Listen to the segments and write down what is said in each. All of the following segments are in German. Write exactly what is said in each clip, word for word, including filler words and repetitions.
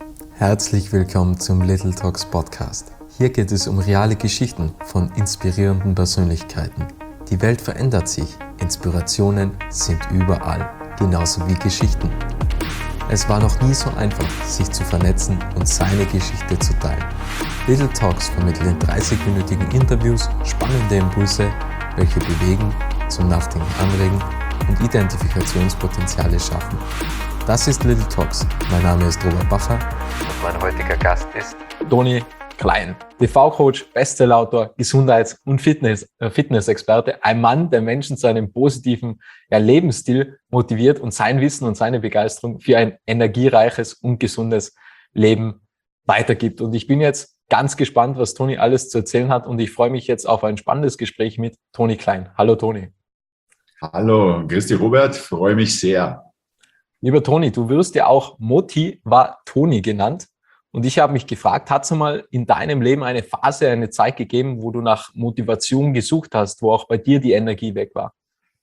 Herzlich willkommen zum Little Talks Podcast. Hier geht es um reale Geschichten von inspirierenden Persönlichkeiten. Die Welt verändert sich, Inspirationen sind überall, genauso wie Geschichten. Es war noch nie so einfach, sich zu vernetzen und seine Geschichte zu teilen. Little Talks vermittelt in dreißig-minütigen Interviews spannende Impulse, welche bewegen, zum Nachdenken anregen und Identifikationspotenziale schaffen. Das ist Little Talks. Mein Name ist Robert Bacher und mein heutiger Gast ist Toni Klein, T V-Coach, Bestsellerautor, Gesundheits- und Fitness, äh, Fitness-Experte, ein Mann, der Menschen zu einem positiven ja, Lebensstil motiviert und sein Wissen und seine Begeisterung für ein energiereiches und gesundes Leben weitergibt. Und ich bin jetzt ganz gespannt, was Toni alles zu erzählen hat, und ich freue mich jetzt auf ein spannendes Gespräch mit Toni Klein. Hallo Toni. Hallo, grüß dich Robert, freue mich sehr. Lieber Toni, du wirst ja auch Motivatoni genannt. Und ich habe mich gefragt, hat es mal in deinem Leben eine Phase, eine Zeit gegeben, wo du nach Motivation gesucht hast, wo auch bei dir die Energie weg war?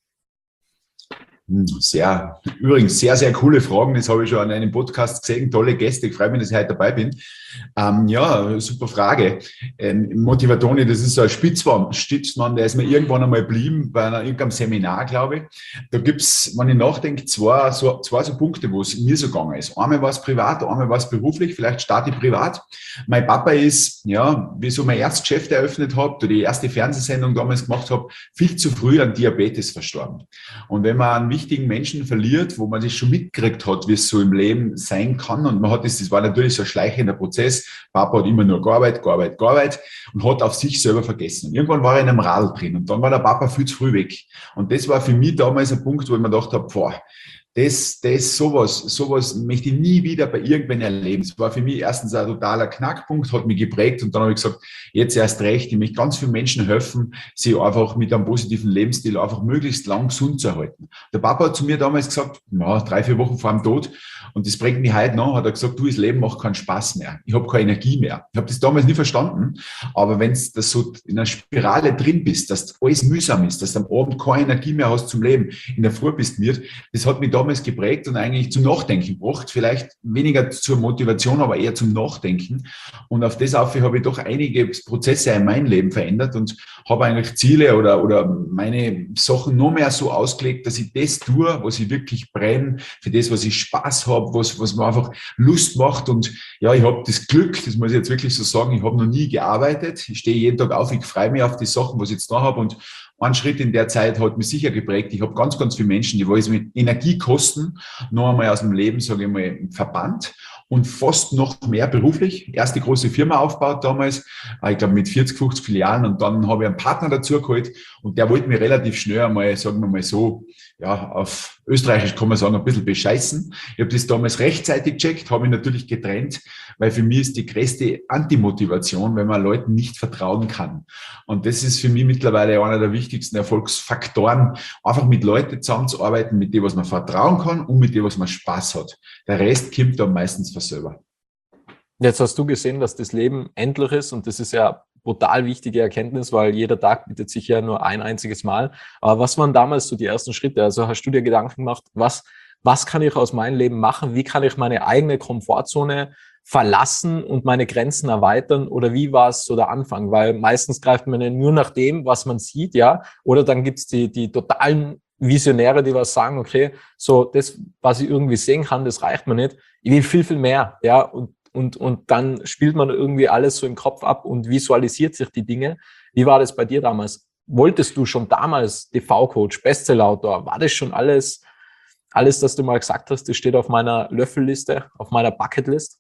Sehr, übrigens sehr, sehr coole Fragen. Das habe ich schon an einem Podcast gesehen. Tolle Gäste. Ich freue mich, dass ich heute dabei bin. Ähm, ja, super Frage. Ähm, Motivatoni, das ist so ein Spitzmann, Stützmann, der ist mir irgendwann einmal geblieben bei einer, irgendeinem Seminar, glaube ich. Da gibt's, wenn ich nachdenke, zwei so, zwei so Punkte, wo es mir so gegangen ist. Einmal war es privat, einmal war es beruflich. Vielleicht starte ich privat. Mein Papa ist, ja, wie so mein erstes Geschäft eröffnet habe, oder die erste Fernsehsendung damals gemacht habe, viel zu früh an Diabetes verstorben. Und wenn man einen wichtigen Menschen verliert, wo man sich schon mitgekriegt hat, wie es so im Leben sein kann, und man hat das, das war natürlich so ein schleichender Prozess. Papa hat immer nur gearbeitet, gearbeitet, gearbeitet und hat auf sich selber vergessen. Und irgendwann war er in einem Radl drin und dann war der Papa viel zu früh weg. Und das war für mich damals ein Punkt, wo ich mir gedacht habe, boah, Das, das, sowas, sowas möchte ich nie wieder bei irgendwen erleben. Es war für mich erstens ein totaler Knackpunkt, hat mich geprägt, und dann habe ich gesagt, jetzt erst recht, ich möchte ganz vielen Menschen helfen, sie einfach mit einem positiven Lebensstil einfach möglichst lang gesund zu erhalten. Der Papa hat zu mir damals gesagt, ja, drei, vier Wochen vor dem Tod, und das prägt mich heute noch, hat er gesagt, du, das Leben macht keinen Spaß mehr. Ich habe keine Energie mehr. Ich habe das damals nie verstanden, aber wenn du das so in einer Spirale drin bist, dass alles mühsam ist, dass du am Abend keine Energie mehr hast zum Leben, in der Früh bist wird, das hat mich da damals geprägt und eigentlich zum Nachdenken gebracht. Vielleicht weniger zur Motivation, aber eher zum Nachdenken. Und auf das auf habe ich doch einige Prozesse in meinem Leben verändert und habe eigentlich Ziele oder, oder meine Sachen nur mehr so ausgelegt, dass ich das tue, was ich wirklich brenne, für das, was ich Spaß habe, was, was mir einfach Lust macht. Und ja, ich habe das Glück, das muss ich jetzt wirklich so sagen, ich habe noch nie gearbeitet. Ich stehe jeden Tag auf, ich freue mich auf die Sachen, was ich jetzt da habe, und ein Schritt in der Zeit hat mich sicher geprägt. Ich habe ganz, ganz viele Menschen, die wollen mit Energiekosten noch einmal aus dem Leben, sage ich mal, verbannt und fast noch mehr beruflich. Erste große Firma aufgebaut damals, ich glaube mit vierzig, fünfzig Filialen, und dann habe ich einen Partner dazu geholt, und der wollte mir relativ schnell einmal, sagen wir mal so, ja, auf Österreichisch kann man sagen, ein bisschen bescheißen. Ich habe das damals rechtzeitig gecheckt, habe mich natürlich getrennt, weil für mich ist die größte Antimotivation, wenn man Leuten nicht vertrauen kann. Und das ist für mich mittlerweile einer der wichtigsten Erfolgsfaktoren, einfach mit Leuten zusammenzuarbeiten, mit denen was man vertrauen kann und mit denen was man Spaß hat. Der Rest kommt dann meistens von selber. Jetzt hast du gesehen, dass das Leben endlich ist, und das ist ja brutal wichtige Erkenntnis, weil jeder Tag bietet sich ja nur ein einziges Mal. Aber was waren damals so die ersten Schritte? Also hast du dir Gedanken gemacht, was, was kann ich aus meinem Leben machen? Wie kann ich meine eigene Komfortzone verlassen und meine Grenzen erweitern? Oder wie war es so der Anfang? Weil meistens greift man ja nur nach dem, was man sieht, ja. Oder dann gibt's die, die totalen Visionäre, die was sagen, okay, so das, was ich irgendwie sehen kann, das reicht mir nicht. Ich will viel, viel mehr, ja. Und Und, und dann spielt man irgendwie alles so im Kopf ab und visualisiert sich die Dinge. Wie war das bei dir damals? Wolltest du schon damals T V-Coach, Bestsellerautor? War das schon alles, alles, das du mal gesagt hast, das steht auf meiner Löffelliste, auf meiner Bucketlist?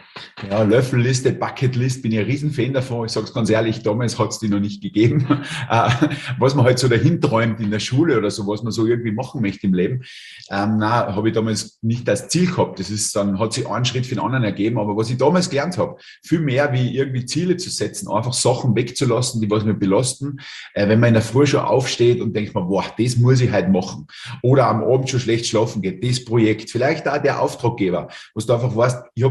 Ja, Löffelliste, Bucketlist, bin ich ein Riesenfan davon. Ich sage es ganz ehrlich, damals hat es die noch nicht gegeben. Äh, was man halt so dahin träumt in der Schule oder so, was man so irgendwie machen möchte im Leben, ähm, na, habe ich damals nicht als Ziel gehabt. Das ist dann, hat sich einen Schritt für den anderen ergeben. Aber was ich damals gelernt habe, viel mehr wie irgendwie Ziele zu setzen, einfach Sachen wegzulassen, die was mir belasten. Äh, wenn man in der Früh schon aufsteht und denkt man, boah, das muss ich halt machen. Oder am Abend schon schlecht schlafen geht, das Projekt, vielleicht auch der Auftraggeber, was du einfach weißt, ich habe eigentlich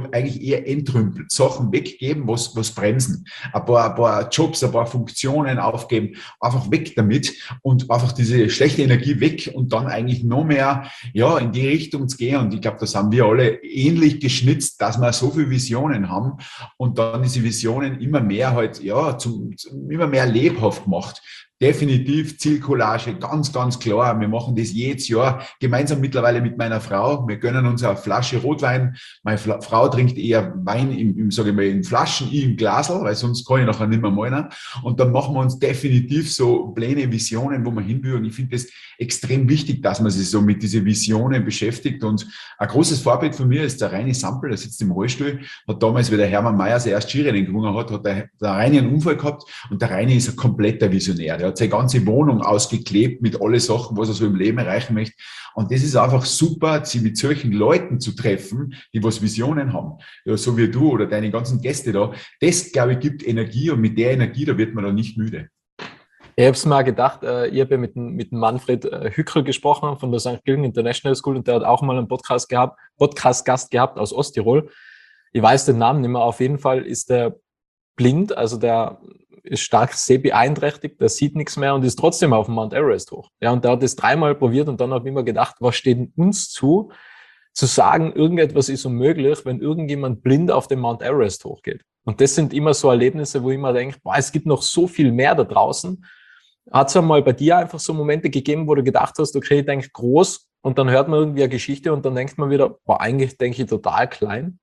eher entrümpelt, Sachen weggeben, was, was bremsen, ein paar, ein paar Jobs, ein paar Funktionen aufgeben, einfach weg damit und einfach diese schlechte Energie weg und dann eigentlich noch mehr, ja, in die Richtung zu gehen. Und ich glaube, das haben wir alle ähnlich geschnitzt, dass wir so viele Visionen haben und dann diese Visionen immer mehr halt, ja, zum, zum immer mehr lebhaft gemacht. Definitiv Zielcollage, ganz, ganz klar. Wir machen das jedes Jahr gemeinsam mittlerweile mit meiner Frau. Wir gönnen uns eine Flasche Rotwein. Meine Fla- Frau trinkt eher Wein im, im sage ich mal, in Flaschen, ich im Glasl, weil sonst kann ich nachher nicht mehr malen. Und dann machen wir uns definitiv so Pläne, Visionen, wo wir hin will. Und ich finde das extrem wichtig, dass man sich so mit diesen Visionen beschäftigt. Und ein großes Vorbild von mir ist der Reini Sampel, der sitzt im Rollstuhl, hat damals, wie der Hermann Mayer sein erstes Skirennen gewonnen hat, hat der, der Reini einen Unfall gehabt und der Reini ist ein kompletter Visionär. Der hat seine ganze Wohnung ausgeklebt mit alle Sachen, was er so im Leben erreichen möchte. Und das ist einfach super, sich mit solchen Leuten zu treffen, die was Visionen haben. Ja, so wie du oder deine ganzen Gäste da. Das, glaube ich, gibt Energie und mit der Energie, da wird man dann nicht müde. Ich habe es mal gedacht, äh, ich habe ja mit, mit dem Manfred äh, Hückel gesprochen von der Sankt Gilgen International School und der hat auch mal einen Podcast gehabt, Podcast-Gast gehabt aus Osttirol. Ich weiß den Namen nicht mehr. Auf jeden Fall ist der blind, also der ist stark sehbeeinträchtigt, der sieht nichts mehr und ist trotzdem auf dem Mount Everest hoch. Ja, und der hat das dreimal probiert und dann habe ich immer gedacht, was steht denn uns zu, zu sagen, irgendetwas ist unmöglich, wenn irgendjemand blind auf den Mount Everest hochgeht. Und das sind immer so Erlebnisse, wo ich immer denke, boah, es gibt noch so viel mehr da draußen. Hat es einmal bei dir einfach so Momente gegeben, wo du gedacht hast, okay, ich denke groß und dann hört man irgendwie eine Geschichte und dann denkt man wieder, boah, eigentlich denke ich total klein?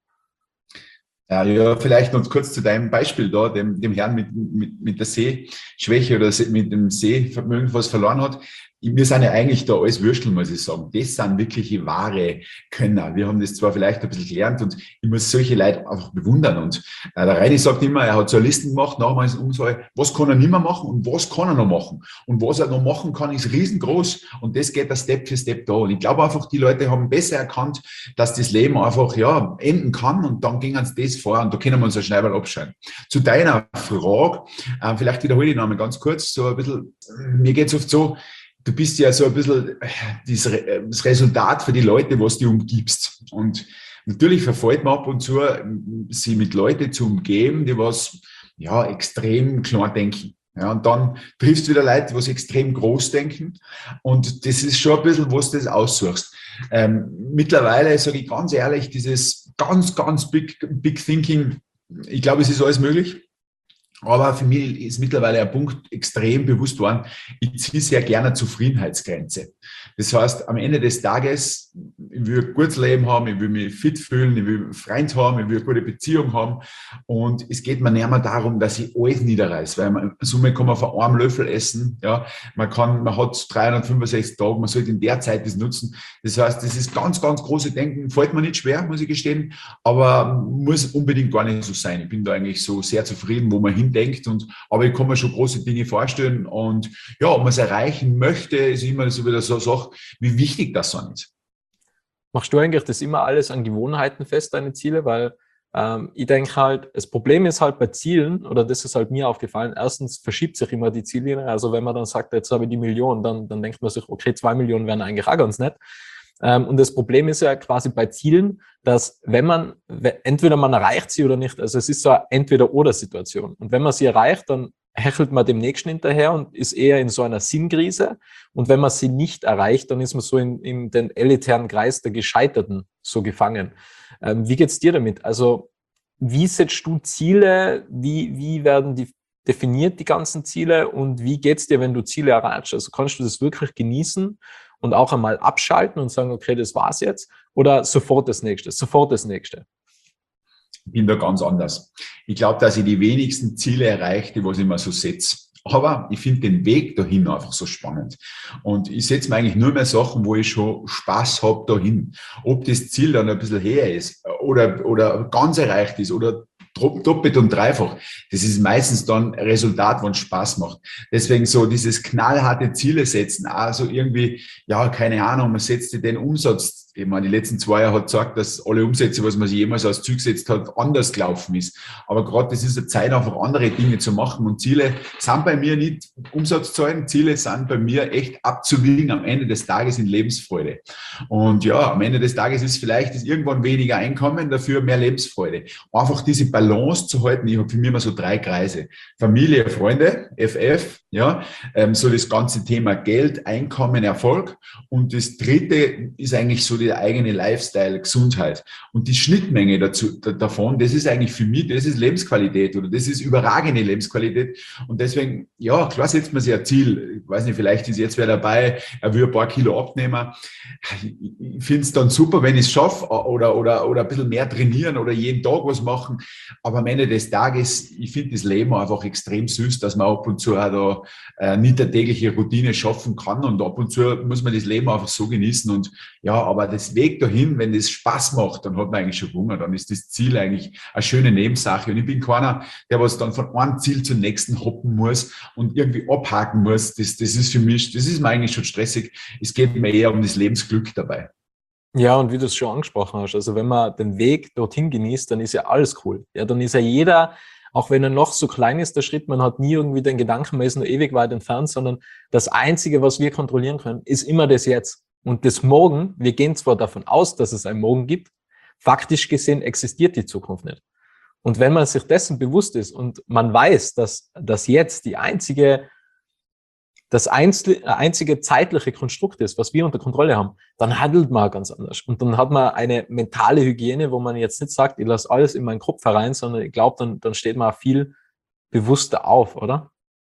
Ja, ja, vielleicht noch kurz zu deinem Beispiel da, dem, dem Herrn mit, mit, mit der Sehschwäche oder mit dem Sehvermögen, was verloren hat. Wir sind ja eigentlich da alles Würstel, muss ich sagen. Das sind wirkliche wahre Könner. Wir haben das zwar vielleicht ein bisschen gelernt und ich muss solche Leute einfach bewundern. Und äh, der Reini sagt immer, er hat so eine Liste gemacht, nachher im Umfall, was kann er nicht mehr machen und was kann er noch machen. Und was er noch machen kann, ist riesengroß. Und das geht da Step für Step da. Und ich glaube einfach, die Leute haben besser erkannt, dass das Leben einfach, ja, enden kann. Und dann gingen sie das vor und da können wir uns ein Schneiberl abschneiden. Zu deiner Frage, äh, vielleicht wiederhole ich noch mal ganz kurz, so ein bisschen, mir geht's oft so, du bist ja so ein bisschen das Resultat für die Leute, was du umgibst. Und natürlich verfällt man ab und zu, sie mit Leuten zu umgeben, die was, ja, extrem klar denken. Ja, und dann triffst du wieder Leute, die extrem groß denken. Und das ist schon ein bisschen, was du das aussuchst. Ähm, mittlerweile sage ich ganz ehrlich, dieses ganz, ganz big, big thinking, ich glaube, es ist alles möglich. Aber für mich ist mittlerweile ein Punkt extrem bewusst geworden, ich ziehe sehr gerne eine Zufriedenheitsgrenze. Das heißt, am Ende des Tages, ich will ein gutes Leben haben, ich will mich fit fühlen, ich will einen Freund haben, ich will eine gute Beziehung haben. Und es geht mir nicht mehr darum, dass ich alles niederreiße, weil man, Summe kann man von einem Löffel essen. Ja, man kann, man hat dreihundertfünfundsechzig Tage, man sollte in der Zeit das nutzen. Das heißt, das ist ganz, ganz große Denken, fällt mir nicht schwer, muss ich gestehen, aber muss unbedingt gar nicht so sein. Ich bin da eigentlich so sehr zufrieden, wo man hin denkt und, aber ich kann mir schon große Dinge vorstellen und ja, ob man es erreichen möchte, ist immer so wieder so eine Sache, wie wichtig das dann ist. Machst du eigentlich das immer alles an Gewohnheiten fest, deine Ziele? Weil ähm, ich denke halt, das Problem ist halt bei Zielen, oder das ist halt mir aufgefallen, erstens verschiebt sich immer die Ziellinie, also wenn man dann sagt, jetzt habe ich die Million, dann, dann denkt man sich, okay, zwei Millionen wären eigentlich auch ganz nett. Und das Problem ist ja quasi bei Zielen, dass wenn man, entweder man erreicht sie oder nicht, also es ist so eine Entweder-oder-Situation. Und wenn man sie erreicht, dann hechelt man dem Nächsten hinterher und ist eher in so einer Sinnkrise. Und wenn man sie nicht erreicht, dann ist man so in, in den elitären Kreis der Gescheiterten so gefangen. Ähm, wie geht's dir damit? Also wie setzt du Ziele? Wie, wie werden die definiert, die ganzen Ziele? Und wie geht's dir, wenn du Ziele erreichst? Also kannst du das wirklich genießen und auch einmal abschalten und sagen, okay, das war's jetzt? Oder sofort das Nächste, sofort das Nächste? Ich bin da ganz anders. Ich glaube, dass ich die wenigsten Ziele erreiche, die was ich mir so setze. Aber ich finde den Weg dahin einfach so spannend. Und ich setze mir eigentlich nur mehr Sachen, wo ich schon Spaß habe dahin. Ob das Ziel dann ein bisschen her ist oder, oder ganz erreicht ist oder doppelt und dreifach. Das ist meistens dann ein Resultat, was Spaß macht. Deswegen so dieses knallharte Ziele setzen, also irgendwie, ja, keine Ahnung, man setzt den Umsatz jetzt, ich meine, die letzten zwei Jahre hat gesagt, dass alle Umsätze, was man sich jemals als Ziel gesetzt hat, anders gelaufen ist. Aber gerade das ist eine Zeit, einfach andere Dinge zu machen. Und Ziele sind bei mir nicht Umsatzzahlen, Ziele sind bei mir echt abzuwiegen am Ende des Tages in Lebensfreude. Und ja, am Ende des Tages ist vielleicht ist irgendwann weniger Einkommen, dafür mehr Lebensfreude. Einfach diese Balance zu halten. Ich habe für mich immer so drei Kreise. Familie, Freunde, F F, ja, ähm, so das ganze Thema Geld, Einkommen, Erfolg. Und das dritte ist eigentlich so der eigene Lifestyle, Gesundheit. Und die Schnittmenge dazu, da, davon, das ist eigentlich für mich, das ist Lebensqualität oder das ist überragende Lebensqualität. Und deswegen, ja, klar setzt man sich ein Ziel. Ich weiß nicht, vielleicht ist jetzt wer dabei, er will ein paar Kilo abnehmen. Ich finde es dann super, wenn ich es schaffe oder, oder, oder ein bisschen mehr trainieren oder jeden Tag was machen. Aber am Ende des Tages, ich finde das Leben einfach extrem süß, dass man ab und zu auch da äh, nicht eine tägliche Routine schaffen kann und ab und zu muss man das Leben einfach so genießen und ja, aber das Weg dahin, wenn das Spaß macht, dann hat man eigentlich schon Hunger, dann ist das Ziel eigentlich eine schöne Nebensache und ich bin keiner, der was dann von einem Ziel zum nächsten hoppen muss und irgendwie abhaken muss, das, das ist für mich, das ist mir eigentlich schon stressig, es geht mir eher um das Lebensglück dabei. Ja, und wie du es schon angesprochen hast, also wenn man den Weg dorthin genießt, dann ist ja alles cool. Ja, dann ist ja jeder, auch wenn er noch so klein ist, der Schritt, man hat nie irgendwie den Gedanken, man ist nur ewig weit entfernt, sondern das Einzige, was wir kontrollieren können, ist immer das Jetzt. Und das Morgen, wir gehen zwar davon aus, dass es ein Morgen gibt, faktisch gesehen existiert die Zukunft nicht. Und wenn man sich dessen bewusst ist und man weiß, dass das Jetzt die einzige, das einzige zeitliche Konstrukt ist, was wir unter Kontrolle haben, dann handelt man ganz anders. Und dann hat man eine mentale Hygiene, wo man jetzt nicht sagt, ich lasse alles in meinen Kopf herein, sondern ich glaube, dann, dann steht man auch viel bewusster auf, oder?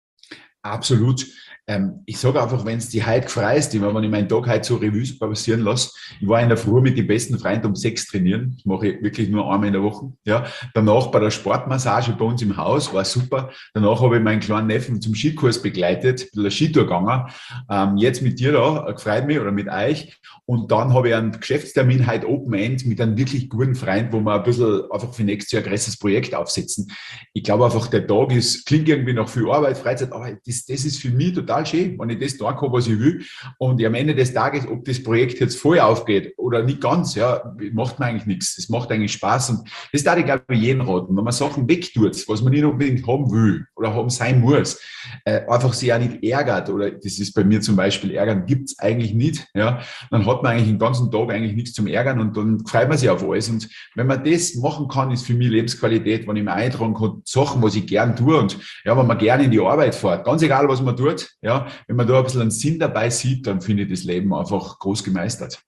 Absolut. Ähm, ich sage einfach, wenn es die heute gefreist, wenn ich meinen Tag heute so Revue passieren lasse, ich war in der Früh mit den besten Freunden um sechs trainieren, das mache ich wirklich nur einmal in der Woche. Ja. Danach bei der Sportmassage bei uns im Haus, war super. Danach habe ich meinen kleinen Neffen zum Skikurs begleitet, der Skitour gegangen. Ähm, jetzt mit dir da, gefreut mich, oder mit euch. Und dann habe ich einen Geschäftstermin heute Open End mit einem wirklich guten Freund, wo wir ein bisschen einfach für nächstes Jahr ein größeres Projekt aufsetzen. Ich glaube einfach, der Tag ist, klingt irgendwie nach viel Arbeit, Freizeit, aber das, das ist für mich total schön, wenn ich das tun kann, was ich will. Und am Ende des Tages, ob das Projekt jetzt voll aufgeht oder nicht ganz, ja, macht mir eigentlich nichts. Es macht eigentlich Spaß. Und das darf ich, glaube ich, jedem raten. Wenn man Sachen wegtut, was man nicht unbedingt haben will oder haben sein muss, äh, einfach sich auch nicht ärgert, oder das ist bei mir zum Beispiel, ärgern gibt es eigentlich nicht, ja, dann hat man eigentlich den ganzen Tag eigentlich nichts zum Ärgern und dann freut man sich auf alles. Und wenn man das machen kann, ist für mich Lebensqualität, wenn ich mir eintragen kann, Sachen, was ich gern tue und ja, wenn man gerne in die Arbeit fährt, ganz egal, was man tut, ja, wenn man da ein bisschen einen Sinn dabei sieht, dann finde ich das Leben einfach groß gemeistert.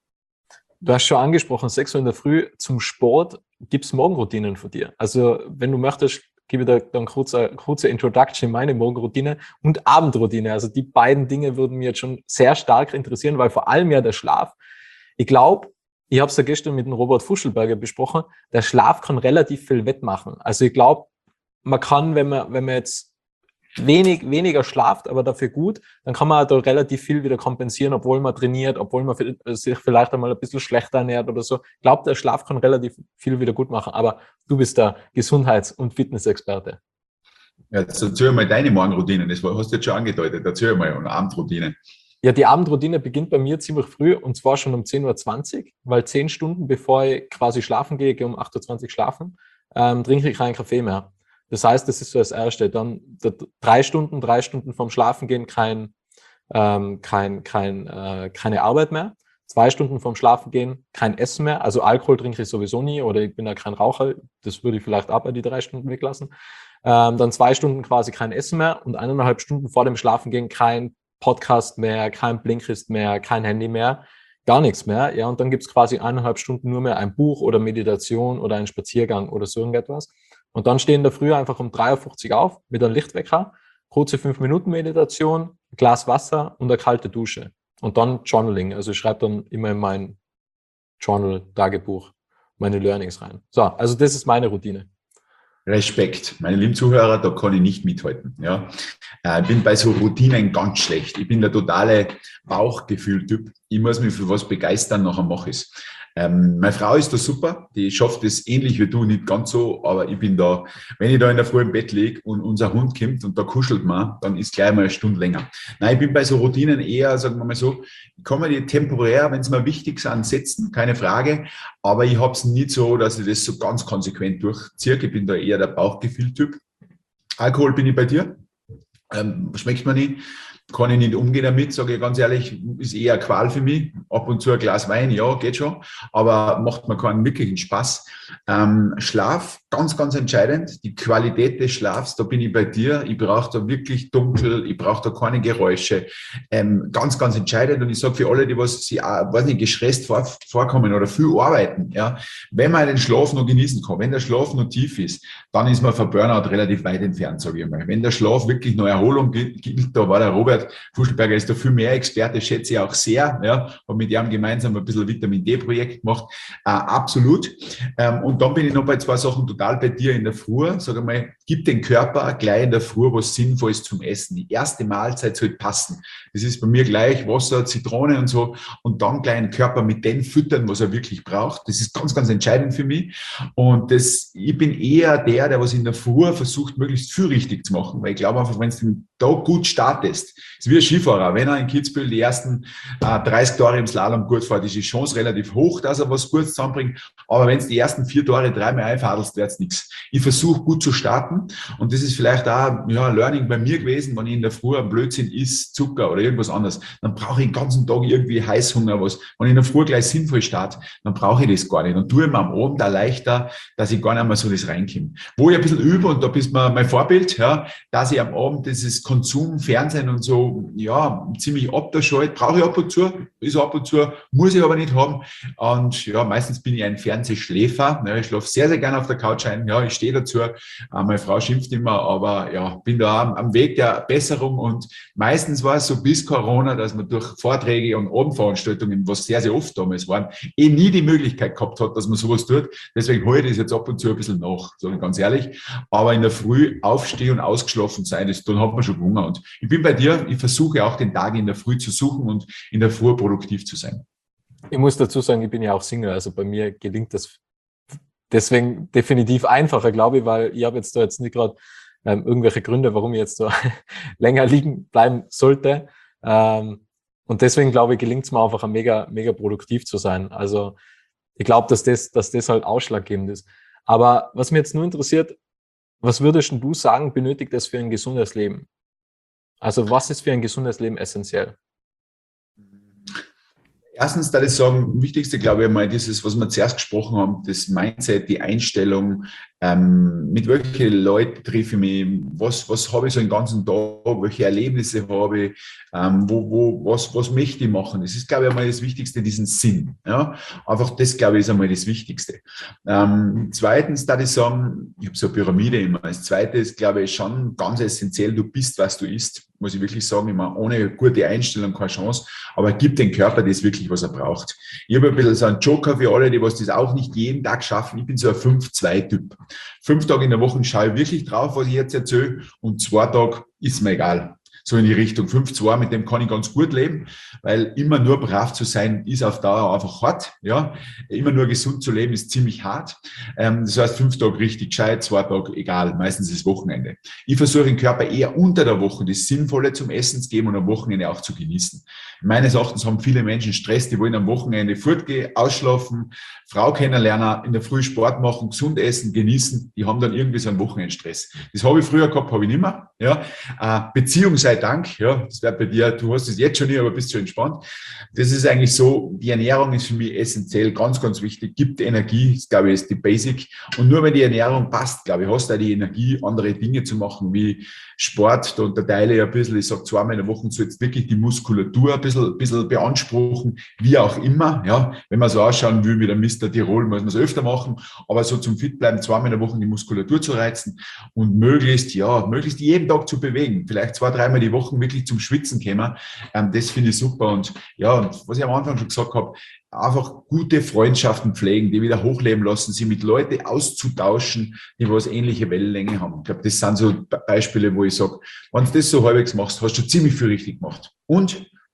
Du hast schon angesprochen, sechs Uhr in der Früh zum Sport. Gibt es Morgenroutinen von dir? Also wenn du möchtest, gebe ich dir dann kurz eine kurze Introduction in meine Morgenroutine und Abendroutine. Also die beiden Dinge würden mich jetzt schon sehr stark interessieren, weil vor allem ja der Schlaf. Ich glaube, ich habe es ja gestern mit dem Robert Fuschelberger besprochen, der Schlaf kann relativ viel wettmachen. Also ich glaube, man kann, wenn man, wenn man jetzt wenig, weniger schlaft, aber dafür gut, dann kann man da relativ viel wieder kompensieren, obwohl man trainiert, obwohl man sich vielleicht einmal ein bisschen schlechter ernährt oder so. Ich glaube, der Schlaf kann relativ viel wieder gut machen, aber du bist der Gesundheits- und Fitnessexperte. Ja, jetzt erzähl mal deine Morgenroutine, das hast du jetzt schon angedeutet, erzähl mal, eine Abendroutine. Ja, die Abendroutine beginnt bei mir ziemlich früh und zwar schon um zehn Uhr zwanzig, weil zehn Stunden bevor ich quasi schlafen gehe, gehe um acht Uhr zwanzig schlafen, ähm, trinke ich keinen Kaffee mehr. Das heißt, das ist so das Erste. Dann drei Stunden, drei Stunden vorm Schlafengehen kein, ähm, kein, kein, äh, keine Arbeit mehr. Zwei Stunden vorm Schlafengehen kein Essen mehr. Also Alkohol trinke ich sowieso nie oder ich bin ja kein Raucher. Das würde ich vielleicht auch bei die drei Stunden weglassen. Ähm, dann zwei Stunden quasi kein Essen mehr und eineinhalb Stunden vor dem Schlafengehen kein Podcast mehr, kein Blinkist mehr, kein Handy mehr, gar nichts mehr. Ja, und dann gibt's quasi eineinhalb Stunden nur mehr ein Buch oder Meditation oder einen Spaziergang oder so irgendetwas. Und dann stehen da früher einfach um drei Uhr fünfzig auf mit einem Lichtwecker, kurze fünf Minuten Meditation, ein Glas Wasser und eine kalte Dusche. Und dann Journaling. Also ich schreibe dann immer in mein Journal-Tagebuch meine Learnings rein. So, also das ist meine Routine. Respekt. Meine lieben Zuhörer, da kann ich nicht mithalten. Ja. Ich bin bei so Routinen ganz schlecht. Ich bin der totale Bauchgefühl-Typ. Ich muss mich für was begeistern, nachher mache ich es. Ähm, meine Frau ist da super, die schafft es ähnlich wie du, nicht ganz so, aber ich bin da, wenn ich da in der Früh im Bett liege und unser Hund kommt und da kuschelt man, dann ist gleich mal eine Stunde länger. Nein, ich bin bei so Routinen eher, sagen wir mal so, ich kann mir die temporär, wenn es mir wichtig sind, setzen, keine Frage, aber ich habe es nicht so, dass ich das so ganz konsequent durchziehe. Ich bin da eher der Bauchgefühl-Typ. Alkohol bin ich bei dir. Ähm, schmeckt mir nicht. Kann ich nicht umgehen damit, sage ich ganz ehrlich, ist eher eine Qual für mich. Ab und zu ein Glas Wein, ja, geht schon, aber macht mir keinen wirklichen Spaß. Ähm, Schlaf, ganz, ganz entscheidend. Die Qualität des Schlafs, da bin ich bei dir. Ich brauche da wirklich dunkel, ich brauche da keine Geräusche. Ähm, ganz, ganz entscheidend. Und ich sage für alle, die was sie, auch, weiß nicht, gestresst vor, vorkommen oder viel arbeiten, ja, wenn man den Schlaf noch genießen kann, wenn der Schlaf noch tief ist, dann ist man von Burnout relativ weit entfernt, sage ich mal. Wenn der Schlaf wirklich noch Erholung gilt, da war der Robert Fuschelberger ist da viel mehr Experte, schätze ich auch sehr. Ja, habe mit ihm gemeinsam ein bisschen ein Vitamin D-Projekt gemacht. Äh, absolut. Ähm, und dann bin ich noch bei zwei Sachen total bei dir in der Früh. Sag einmal, gib den Körper gleich in der Früh was Sinnvolles zum Essen. Die erste Mahlzeit sollte passen. Das ist bei mir gleich Wasser, Zitrone und so. Und dann gleich den Körper mit dem füttern, was er wirklich braucht. Das ist ganz, ganz entscheidend für mich. Und das, ich bin eher der, der was in der Früh versucht, möglichst viel richtig zu machen. Weil ich glaube einfach, wenn du den Tag gut startest, ist wie ein Skifahrer. Wenn er in Kitzbühel die ersten äh, dreißig Tore im Slalom gut fährt, ist die Chance relativ hoch, dass er was Gutes zusammenbringt. Aber wenn es die ersten vier Tore dreimal einfadelst, wird es nichts. Ich versuche gut zu starten. Und das ist vielleicht auch ja, ein Learning bei mir gewesen, wenn ich in der Früh ein Blödsinn isst, Zucker oder irgendwas anderes, dann brauche ich den ganzen Tag irgendwie Heißhunger, was. Wenn ich in der Früh gleich sinnvoll starte, dann brauche ich das gar nicht. Dann tue ich mir am Abend auch leichter, dass ich gar nicht mehr so das reinkomme. Wo ich ein bisschen übe, und da bist du mein Vorbild, ja, dass ich am Abend dieses Konsum, Fernsehen und so, ja, ziemlich abschalte, brauche ich ab und zu, ist ab und zu, muss ich aber nicht haben. Und ja, meistens bin ich ein Fernsehschläfer. Ja, ich schlafe sehr, sehr gerne auf der Couch ein. Ja, ich stehe dazu. Meine Frau schimpft immer, aber ja, bin da am Weg der Besserung. Und meistens war es so bis Corona, dass man durch Vorträge und Abendveranstaltungen, was sehr, sehr oft damals waren, eh nie die Möglichkeit gehabt hat, dass man sowas tut. Deswegen hole ich das jetzt ab und zu ein bisschen nach, sage ich ganz ehrlich. Aber in der Früh aufstehen und ausgeschlafen sein, das, dann hat man schon Hunger. Und ich bin bei dir, ich versuche auch den Tag in der Früh zu suchen und in der Früh produktiv zu sein. Ich muss dazu sagen, ich bin ja auch Single, also bei mir gelingt das deswegen definitiv einfacher, glaube ich, weil ich habe jetzt da jetzt nicht gerade ähm, irgendwelche Gründe, warum ich jetzt da länger liegen bleiben sollte. Ähm, und deswegen, glaube ich, gelingt es mir einfach mega, mega produktiv zu sein. Also ich glaube, dass das, dass das halt ausschlaggebend ist. Aber was mich jetzt nur interessiert, was würdest du sagen, benötigt es für ein gesundes Leben? Also was ist für ein gesundes Leben essentiell? Erstens, da ich sagen, wichtigste, glaube ich, einmal dieses, was wir zuerst gesprochen haben, das Mindset, die Einstellung, ähm, mit welchen Leuten treffe ich mich, was, was habe ich so den ganzen Tag, welche Erlebnisse habe ich, ähm, wo, wo, was, was möchte ich machen. Das ist, glaube ich, einmal das Wichtigste, diesen Sinn. Ja? Einfach das, glaube ich, ist einmal das Wichtigste. Ähm, zweitens, da ich sagen, ich habe so eine Pyramide immer. Als zweites, glaube ich, schon ganz essentiell, du bist, was du isst. Muss ich wirklich sagen, ich meine, ohne gute Einstellung keine Chance, aber gib dem Körper das wirklich, was er braucht. Ich habe ein bisschen so einen Joker für alle, die was das auch nicht jeden Tag schaffen. Ich bin so ein fünf zwei Typ. Fünf Tage in der Woche schaue ich wirklich drauf, was ich jetzt erzähle, und zwei Tage ist mir egal. So in die Richtung fünf zwei, mit dem kann ich ganz gut leben, weil immer nur brav zu sein, ist auf Dauer einfach hart. Ja, immer nur gesund zu leben, ist ziemlich hart. Ähm, das heißt, fünf Tage richtig gescheit, zwei Tage egal, meistens ist Wochenende. Ich versuche den Körper eher unter der Woche das Sinnvolle zum Essen zu geben und am Wochenende auch zu genießen. Meines Erachtens haben viele Menschen Stress, die wollen am Wochenende fortgehen, ausschlafen, Frau kennenlernen, in der Früh Sport machen, gesund essen, genießen. Die haben dann irgendwie so einen Wochenendstress. Das habe ich früher gehabt, habe ich nicht mehr. Ja, äh, Beziehung sei Dank. Ja, das wäre bei dir, du hast es jetzt schon nicht, aber bist schon entspannt. Das ist eigentlich so, die Ernährung ist für mich essentiell, ganz, ganz wichtig, gibt Energie, das glaube ich ist die Basic. Und nur wenn die Ernährung passt, glaube ich, hast du auch die Energie, andere Dinge zu machen, wie Sport. Da unterteile ich ein bisschen, ich sage zweimal in der Woche, so jetzt wirklich die Muskulatur ein bisschen, ein bisschen beanspruchen, wie auch immer. Ja, wenn man so ausschauen will wie der Mister Tirol, muss man es öfter machen, aber so zum Fitbleiben zweimal in der Woche die Muskulatur zu reizen und möglichst, ja, möglichst jeden Tag zu bewegen, vielleicht zwei, dreimal die Woche wirklich zum Schwitzen kommen. Ähm, das finde ich super. Und ja, und was ich am Anfang schon gesagt habe, einfach gute Freundschaften pflegen, die wieder hochleben lassen, sie mit Leuten auszutauschen, die was ähnliche Wellenlänge haben. Ich glaube, das sind so Beispiele, wo ich sage, wenn du das so halbwegs machst, hast du ziemlich viel richtig gemacht. Und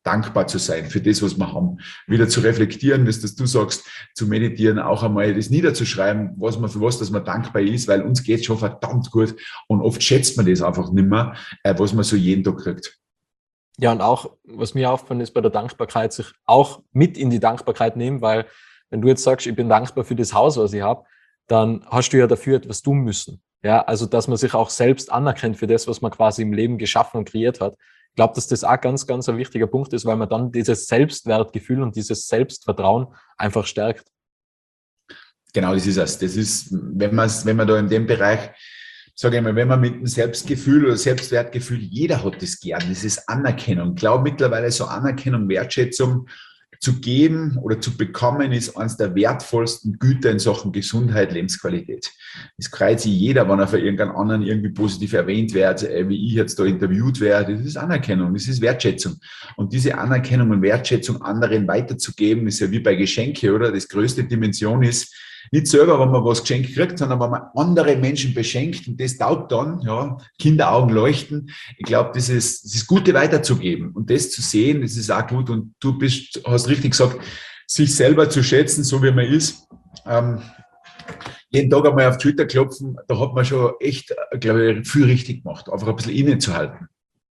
dankbar zu sein für das, was wir haben. Wieder zu reflektieren, das, das du sagst, zu meditieren, auch einmal das niederzuschreiben, was man für was, dass man dankbar ist, weil uns geht schon verdammt gut und oft schätzt man das einfach nicht mehr, was man so jeden Tag kriegt. Ja, und auch, was mir auffällt, ist bei der Dankbarkeit, sich auch mit in die Dankbarkeit nehmen, weil wenn du jetzt sagst, ich bin dankbar für das Haus, was ich habe, dann hast du ja dafür etwas tun müssen. Ja, also, dass man sich auch selbst anerkennt für das, was man quasi im Leben geschaffen und kreiert hat. Ich glaube, dass das auch ganz, ganz ein wichtiger Punkt ist, weil man dann dieses Selbstwertgefühl und dieses Selbstvertrauen einfach stärkt. Genau, das ist es. Das ist, wenn man, wenn man da in dem Bereich, sage ich mal, wenn man mit dem Selbstgefühl oder Selbstwertgefühl, jeder hat das gern, das ist Anerkennung. Ich glaube mittlerweile so Anerkennung, Wertschätzung zu geben oder zu bekommen, ist eines der wertvollsten Güter in Sachen Gesundheit, Lebensqualität. Es freut sich jeder, wenn er für irgendeinen anderen irgendwie positiv erwähnt wird, wie ich jetzt da interviewt werde. Das ist Anerkennung, das ist Wertschätzung. Und diese Anerkennung und Wertschätzung anderen weiterzugeben, ist ja wie bei Geschenke, oder? Das größte Dimension ist, nicht selber, wenn man was geschenkt kriegt, sondern wenn man andere Menschen beschenkt und das taugt dann, ja, Kinderaugen leuchten. Ich glaube, das ist, das ist Gute weiterzugeben und das zu sehen, das ist auch gut und du bist, hast richtig gesagt, sich selber zu schätzen, so wie man ist. Ähm, jeden Tag einmal auf die Schulter klopfen, da hat man schon echt, glaube ich, viel richtig gemacht, einfach ein bisschen innezuhalten.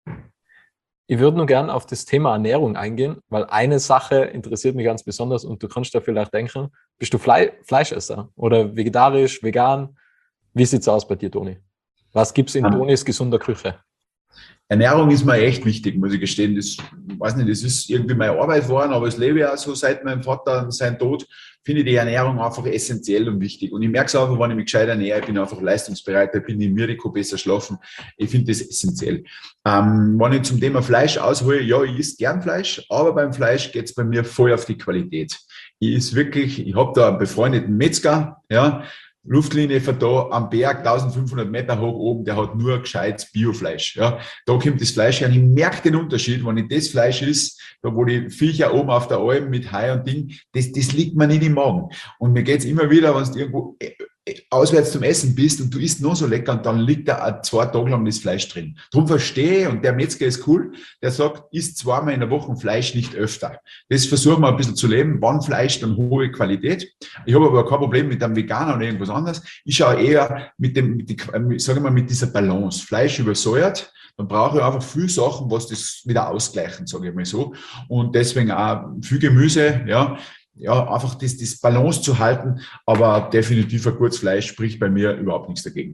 Ich würde nur gern auf das Thema Ernährung eingehen, weil eine Sache interessiert mich ganz besonders und du kannst da vielleicht denken, bist du Fle- Fleischesser oder vegetarisch, vegan? Wie sieht's aus bei dir, Toni? Was gibt's in Tonis gesunder Küche? Ernährung ist mir echt wichtig, muss ich gestehen. Das, weiß nicht, das ist irgendwie meine Arbeit geworden, aber das lebe ich auch so seit meinem Vater sein Tod, finde ich die Ernährung einfach essentiell und wichtig. Und ich merke es einfach, wenn ich mich gescheit ernähre, ich bin einfach leistungsbereiter, bin im Miriko besser schlafen. Ich finde das essentiell. Ähm, wenn ich zum Thema Fleisch aushole, ja, ich esse gern Fleisch, aber beim Fleisch geht es bei mir voll auf die Qualität. Ich ist wirklich, ich habe da einen befreundeten Metzger, ja, Luftlinie von da am Berg, eintausendfünfhundert Meter hoch oben, der hat nur gescheites Biofleisch. Ja. Da kommt das Fleisch her und ich merke den Unterschied, wenn ich das Fleisch isst, da wo die Viecher oben auf der Alm mit Hai und Ding, das, das liegt mir nicht im Magen. Und mir geht's immer wieder, wenn du irgendwo auswärts zum Essen bist und du isst noch so lecker und dann liegt da auch zwei Tage lang das Fleisch drin. Darum verstehe ich, und der Metzger ist cool, der sagt, isst zweimal in der Woche Fleisch, nicht öfter. Das versuchen wir ein bisschen zu leben. Wann Fleisch, dann hohe Qualität. Ich habe aber kein Problem mit einem Veganer oder irgendwas anderes. Ich schaue eher mit dem, mit die, sage mal, mit dieser Balance. Fleisch übersäuert, dann brauche ich einfach viel Sachen, was das wieder ausgleichen, sage ich mal so. Und deswegen auch viel Gemüse, ja. Ja, einfach das, das Balance zu halten, aber definitiv ein gutes Fleisch spricht bei mir überhaupt nichts dagegen.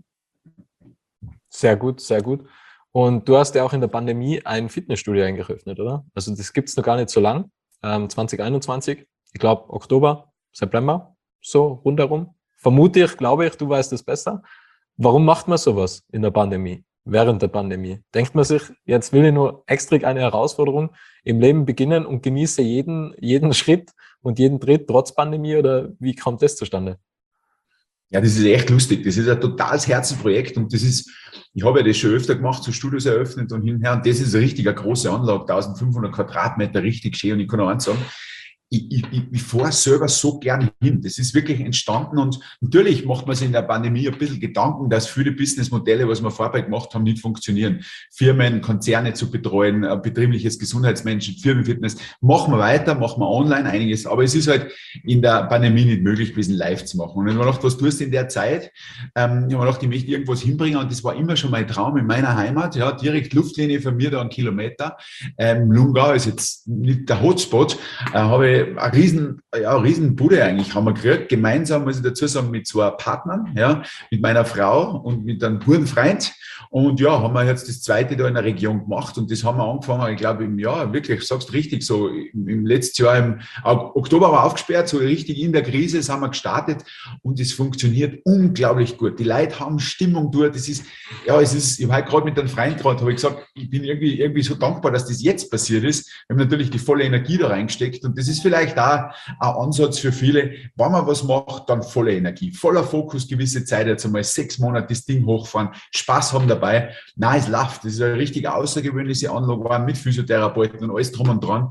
Sehr gut, sehr gut. Und du hast ja auch in der Pandemie ein Fitnessstudio eingeöffnet, oder? Also das gibt's noch gar nicht so lang, ähm, zwanzig einundzwanzig, ich glaube Oktober, September, so rundherum. Vermute ich, glaube ich, du weißt es besser. Warum macht man sowas in der Pandemie, während der Pandemie? Denkt man sich, jetzt will ich nur extra eine Herausforderung im Leben beginnen und genieße jeden, jeden Schritt und jeden Tritt trotz Pandemie, oder wie kommt das zustande? Ja, das ist echt lustig. Das ist ein totales Herzensprojekt und das ist, ich habe ja das schon öfter gemacht, so Studios eröffnet und hinher und das ist eine richtig eine große Anlage, eintausendfünfhundert Quadratmeter, richtig schön und ich kann auch eins sagen, Ich, ich, ich fahre selber so gern hin. Das ist wirklich entstanden und natürlich macht man sich in der Pandemie ein bisschen Gedanken, dass viele Businessmodelle, was wir vorher gemacht haben, nicht funktionieren. Firmen, Konzerne zu betreuen, betriebliches Gesundheitsmanagement, Firmenfitness. Machen wir weiter, machen wir online einiges. Aber es ist halt in der Pandemie nicht möglich gewesen, live zu machen. Und ich habe mir gedacht, was tust du in der Zeit? Ähm, ich habe mir gedacht, ich möchte irgendwas hinbringen und das war immer schon mein Traum in meiner Heimat. Ja, direkt Luftlinie von mir da einen Kilometer. Ähm, Lungau ist jetzt nicht der Hotspot. Äh, habe ich eine riesen, ja, riesen Bude eigentlich haben wir gekriegt, gemeinsam, muss ich dazu sagen, mit zwei Partnern, ja, mit meiner Frau und mit einem guten Freund. Und ja, haben wir jetzt das zweite da in der Region gemacht und das haben wir angefangen, ich glaube, im Jahr, wirklich, sagst richtig, so im, im letzten Jahr, im Oktober war aufgesperrt, so richtig in der Krise, das haben wir gestartet und es funktioniert unglaublich gut. Die Leute haben Stimmung dort, das ist, ja, es ist, ich habe heute gerade mit einem Freund gerade, habe ich gesagt, ich bin irgendwie, irgendwie so dankbar, dass das jetzt passiert ist. Wir haben natürlich die volle Energie da reingesteckt und das ist vielleicht auch ein Ansatz für viele, wenn man was macht, dann volle Energie, voller Fokus, gewisse Zeit, jetzt einmal sechs Monate das Ding hochfahren, Spaß haben dabei. Nein, es läuft. Das ist eine richtig außergewöhnliche Anlage mit Physiotherapeuten und alles drum und dran.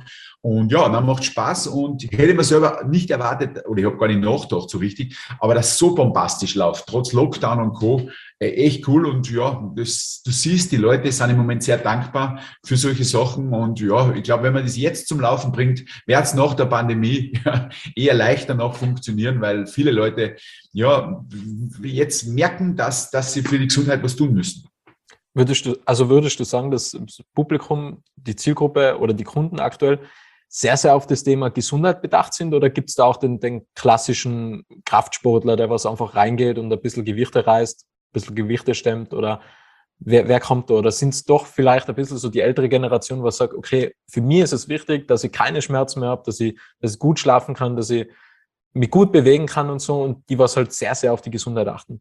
Und ja, dann macht Spaß und ich hätte mir selber nicht erwartet, oder ich habe gar nicht nachgedacht so richtig, aber das so bombastisch läuft, trotz Lockdown und Co., äh, echt cool. Und ja, das, du siehst, die Leute sind im Moment sehr dankbar für solche Sachen. Und ja, ich glaube, wenn man das jetzt zum Laufen bringt, wird es nach der Pandemie ja, eher leichter noch funktionieren, weil viele Leute ja jetzt merken, dass, dass sie für die Gesundheit was tun müssen. Würdest du, also würdest du sagen, dass das Publikum, die Zielgruppe oder die Kunden aktuell sehr, sehr auf das Thema Gesundheit bedacht sind, oder gibt es da auch den, den klassischen Kraftsportler, der was einfach reingeht und ein bisschen Gewichte reißt, ein bisschen Gewichte stemmt, oder wer, wer kommt da? Oder sind es doch vielleicht ein bisschen so die ältere Generation, was sagt, okay, für mich ist es wichtig, dass ich keine Schmerzen mehr habe, dass ich, dass ich gut schlafen kann, dass ich mich gut bewegen kann und so, und die was halt sehr, sehr auf die Gesundheit achten?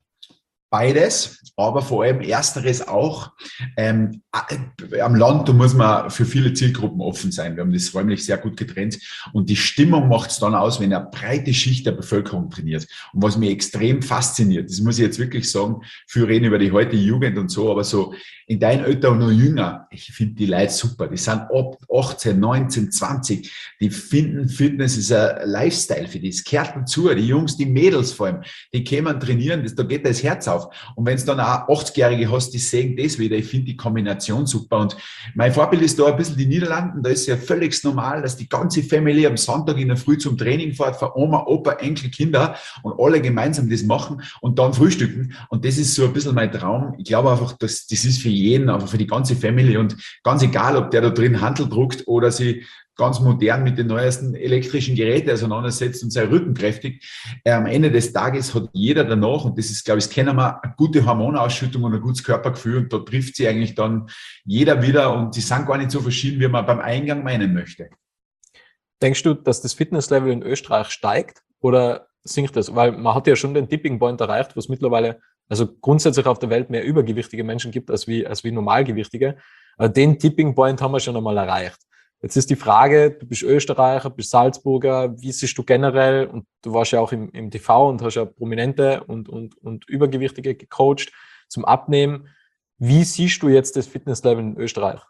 Beides, aber vor allem ersteres auch. Ähm, am Land, da muss man für viele Zielgruppen offen sein. Wir haben das räumlich sehr gut getrennt. Und die Stimmung macht es dann aus, wenn eine breite Schicht der Bevölkerung trainiert. Und was mich extrem fasziniert, das muss ich jetzt wirklich sagen, für reden über die heutige Jugend und so, aber so in deinem Alter und noch jünger, ich finde die Leute super. Die sind ab achtzehn, neunzehn, zwanzig. Die finden, Fitness ist ein Lifestyle für die. Es gehört dazu. Die Jungs, die Mädels vor allem, die kämen trainieren, das, da geht das Herz auf. Und wenn es dann auch achtzigjährige hast, die sehen das wieder. Ich finde die Kombination super. Und mein Vorbild ist da ein bisschen die Niederlanden. Da ist ja völlig normal, dass die ganze Family am Sonntag in der Früh zum Training fährt, von Oma, Opa, Enkel, Kinder, und alle gemeinsam das machen und dann frühstücken. Und das ist so ein bisschen mein Traum. Ich glaube einfach, dass das ist für jeden, aber für die ganze Family, und ganz egal, ob der da drin Handel druckt oder sie ganz modern mit den neuesten elektrischen Geräten auseinandersetzt und sein Rücken kräftigt. Äh, am Ende des Tages hat jeder danach, und das ist, glaube ich, das kennen wir, eine gute Hormonausschüttung und ein gutes Körpergefühl, und da trifft sie eigentlich dann jeder wieder, und die sind gar nicht so verschieden, wie man beim Eingang meinen möchte. Denkst du, dass das Fitnesslevel in Österreich steigt oder sinkt das? Weil man hat ja schon den Tipping Point erreicht, wo es mittlerweile also grundsätzlich auf der Welt mehr übergewichtige Menschen gibt als wie, als wie normalgewichtige. Aber den Tipping Point haben wir schon einmal erreicht. Jetzt ist die Frage, du bist Österreicher, bist Salzburger, wie siehst du generell, und du warst ja auch im, im T V und hast ja Prominente und, und, und Übergewichtige gecoacht zum Abnehmen. Wie siehst du jetzt das Fitnesslevel in Österreich?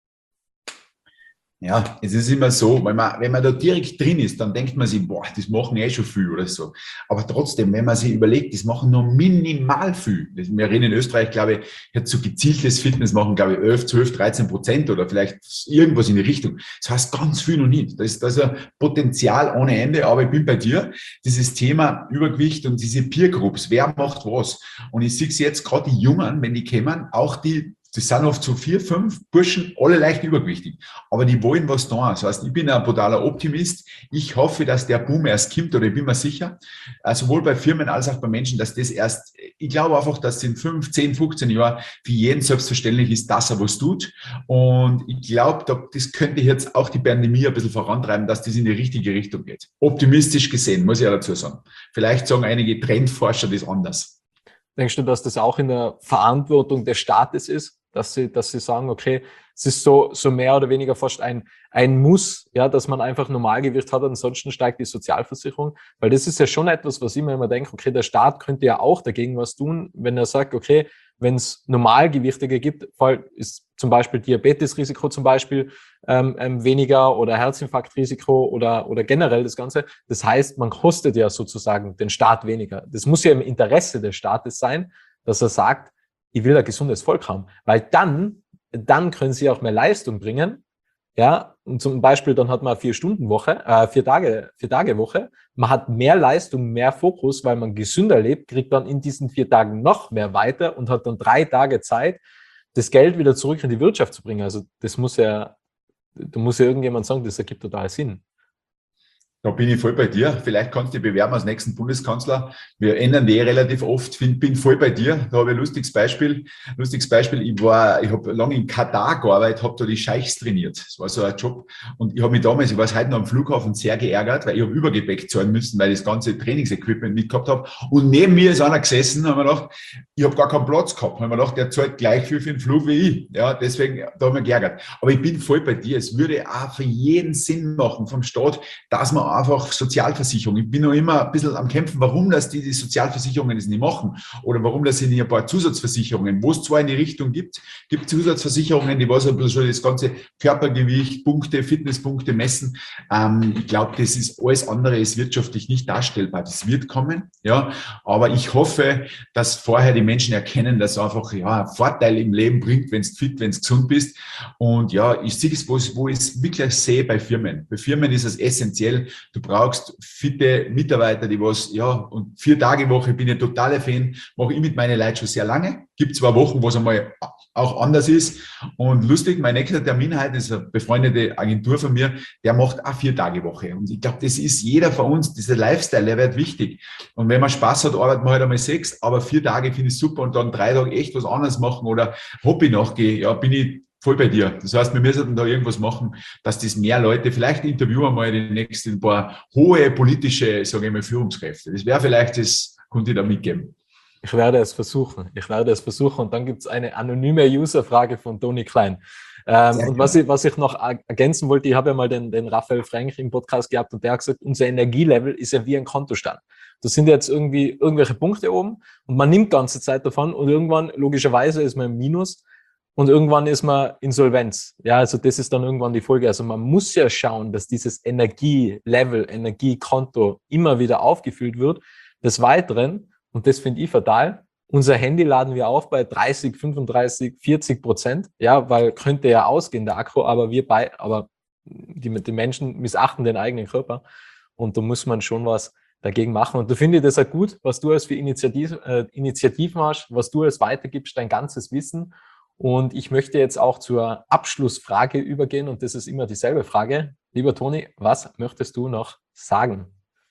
Ja, es ist immer so, wenn man, wenn man da direkt drin ist, dann denkt man sich, boah, das machen eh schon viel oder so. Aber trotzdem, wenn man sich überlegt, das machen nur minimal viel. Wir reden in Österreich, glaube ich, jetzt so gezieltes Fitness machen, glaube ich, elf, zwölf, dreizehn Prozent oder vielleicht irgendwas in die Richtung. Das heißt ganz viel noch nicht. Das ist, das ist ein Potenzial ohne Ende. Aber ich bin bei dir, dieses Thema Übergewicht und diese Peer Groups, wer macht was? Und ich sehe es jetzt gerade die Jungen, wenn die kommen, auch die, das sind oft so vier, fünf Burschen, alle leicht übergewichtig. Aber die wollen was tun. Das heißt, ich bin ein brutaler Optimist. Ich hoffe, dass der Boom erst kommt, oder ich bin mir sicher, sowohl bei Firmen als auch bei Menschen, dass das erst, ich glaube einfach, dass in fünf, zehn, fünfzehn Jahren für jeden selbstverständlich ist, dass er was tut. Und ich glaube, das könnte jetzt auch die Pandemie ein bisschen vorantreiben, dass das in die richtige Richtung geht. Optimistisch gesehen, muss ich ja dazu sagen. Vielleicht sagen einige Trendforscher das anders. Denkst du, dass das auch in der Verantwortung des Staates ist? Dass sie, dass sie sagen, okay, es ist so, so mehr oder weniger fast ein, ein Muss, ja, dass man einfach Normalgewicht hat, ansonsten steigt die Sozialversicherung. Weil das ist ja schon etwas, was ich mir immer denke, okay, der Staat könnte ja auch dagegen was tun, wenn er sagt, okay, wenn es Normalgewichtige gibt, ist zum Beispiel Diabetesrisiko zum Beispiel ähm, ähm, weniger oder Herzinfarktrisiko oder, oder generell das Ganze. Das heißt, man kostet ja sozusagen den Staat weniger. Das muss ja im Interesse des Staates sein, dass er sagt, ich will ein gesundes Volk haben, weil dann, dann können sie auch mehr Leistung bringen, ja, und zum Beispiel dann hat man eine Vier-Stunden-Woche, äh, vier Tage, vier Tage Woche, man hat mehr Leistung, mehr Fokus, weil man gesünder lebt, kriegt dann in diesen vier Tagen noch mehr weiter und hat dann drei Tage Zeit, das Geld wieder zurück in die Wirtschaft zu bringen. Also das muss ja, da muss ja irgendjemand sagen, das ergibt total Sinn. Da bin ich voll bei dir. Vielleicht kannst du dich bewerben als nächsten Bundeskanzler. Wir ändern die relativ oft. Ich bin voll bei dir. Da habe ich ein lustiges Beispiel. Lustiges Beispiel. Ich war, ich habe lange in Katar gearbeitet, habe da die Scheichs trainiert. Das war so ein Job. Und ich habe mich damals, ich war heute noch am Flughafen, sehr geärgert, weil ich habe Übergepäck zahlen müssen, weil ich das ganze Trainingsequipment mitgehabt habe. Und neben mir ist einer gesessen, haben wir gedacht, ich habe gar keinen Platz gehabt. Haben wir gedacht, der zahlt gleich viel für den Flug wie ich. Ja, deswegen, da haben wir geärgert. Aber ich bin voll bei dir. Es würde auch für jeden Sinn machen vom Staat, dass man einfach Sozialversicherung. Ich bin noch immer ein bisschen am Kämpfen, warum das die, die Sozialversicherungen das nicht machen oder warum das nicht ein paar Zusatzversicherungen, wo es zwar in die Richtung gibt, gibt Zusatzversicherungen, die was ein bisschen so das ganze Körpergewicht, Punkte, Fitnesspunkte messen. Ähm, ich glaube, das ist alles andere ist wirtschaftlich nicht darstellbar. Das wird kommen, ja, aber ich hoffe, dass vorher die Menschen erkennen, dass es einfach ja, Vorteil im Leben bringt, wenn du fit, wenn du gesund bist. Und ja, ich sehe es, wo, wo ich es wirklich sehe bei Firmen. Bei Firmen ist es essentiell. Du brauchst fitte Mitarbeiter, die was, ja, und vier Tage Woche bin ich totaler Fan, mache ich mit meinen Leuten schon sehr lange. Gibt zwei Wochen, wo es einmal auch anders ist. Und lustig, mein nächster Termin heute ist eine befreundete Agentur von mir, der macht auch vier Tage Woche. Und ich glaube, das ist jeder von uns, dieser Lifestyle, der wird wichtig. Und wenn man Spaß hat, arbeitet man halt einmal sechs, aber vier Tage finde ich super und dann drei Tage echt was anderes machen oder Hobby nachgehen, ja, bin ich voll bei dir. Das heißt, wir müssen da irgendwas machen, dass das mehr Leute, vielleicht interviewen wir mal die nächsten paar hohe politische, sage ich mal, Führungskräfte. Das wäre vielleicht, das könnte ich da mitgeben. Ich werde es versuchen. Ich werde es versuchen. Und dann gibt es eine anonyme Userfrage von Toni Klein. Ähm, und was ich, was ich noch ergänzen wollte, ich habe ja mal den, den Raphael Frank im Podcast gehabt und der hat gesagt, unser Energielevel ist ja wie ein Kontostand. Das sind jetzt irgendwie irgendwelche Punkte oben und man nimmt ganze Zeit davon und irgendwann, logischerweise, ist man im Minus. Und irgendwann ist man Insolvenz. Ja, also das ist dann irgendwann die Folge. Also man muss ja schauen, dass dieses Energielevel, Energiekonto immer wieder aufgefüllt wird. Des Weiteren, und das finde ich fatal, unser Handy laden wir auf bei dreißig, fünfunddreißig, vierzig Prozent. Ja, weil könnte ja ausgehen, der Akku, aber wir bei, aber die, die Menschen missachten den eigenen Körper. Und da muss man schon was dagegen machen. Und da finde ich das auch gut, was du als für Initiativ, äh, Initiativen hast, was du als weitergibst, dein ganzes Wissen. Und ich möchte jetzt auch zur Abschlussfrage übergehen und das ist immer dieselbe Frage. Lieber Toni, was möchtest du noch sagen?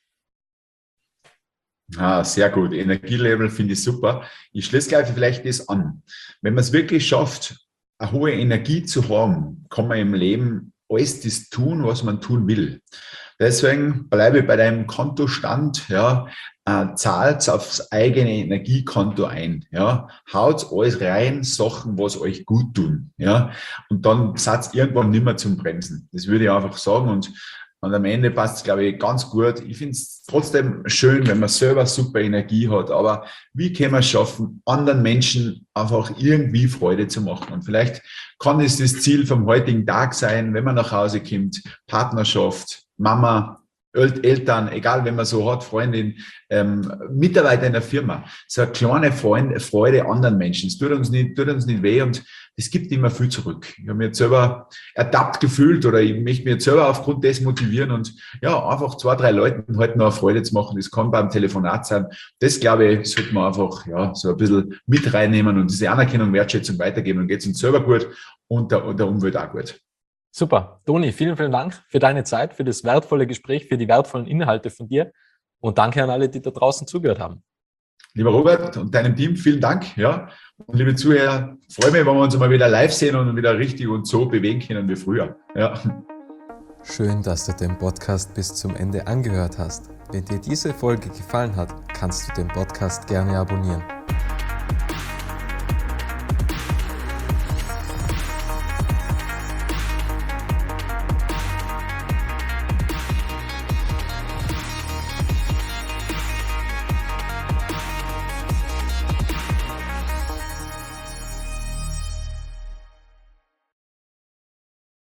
Ah, sehr gut. Energielevel finde ich super. Ich schließe gleich vielleicht das an. Wenn man es wirklich schafft, eine hohe Energie zu haben, kann man im Leben alles das tun, was man tun will. Deswegen bleibe ich bei deinem Kontostand, ja, äh, zahlt aufs eigene Energiekonto ein, ja, haut alles rein, Sachen, was euch gut tun, ja, und dann seid ihr irgendwann nicht mehr zum Bremsen. Das würde ich einfach sagen und, und am Ende passt es, glaube ich, ganz gut. Ich finde es trotzdem schön, wenn man selber super Energie hat, aber wie können wir es schaffen, anderen Menschen einfach irgendwie Freude zu machen? Und vielleicht kann es das Ziel vom heutigen Tag sein, wenn man nach Hause kommt, Partnerschaft, Mama, Eltern, egal, wenn man so hat, Freundin, ähm, Mitarbeiter in der Firma, so eine kleine Freude, Freude anderen Menschen. Es tut uns nicht, tut uns nicht weh und es gibt immer viel zurück. Ich habe mich jetzt selber ertappt gefühlt oder ich möchte mich jetzt selber aufgrund des motivieren und ja, einfach zwei, drei Leuten halt noch eine Freude zu machen. Das kann beim Telefonat sein. Das, glaube ich, sollte man einfach ja so ein bisschen mit reinnehmen und diese Anerkennung, Wertschätzung weitergeben und geht es uns selber gut und der, und der Umwelt auch gut. Super. Toni, vielen, vielen Dank für deine Zeit, für das wertvolle Gespräch, für die wertvollen Inhalte von dir und danke an alle, die da draußen zugehört haben. Lieber Robert und deinem Team, vielen Dank. Ja. Und liebe Zuhörer, freue mich, wenn wir uns mal wieder live sehen und wieder richtig und so bewegen können wie früher. Ja. Schön, dass du den Podcast bis zum Ende angehört hast. Wenn dir diese Folge gefallen hat, kannst du den Podcast gerne abonnieren.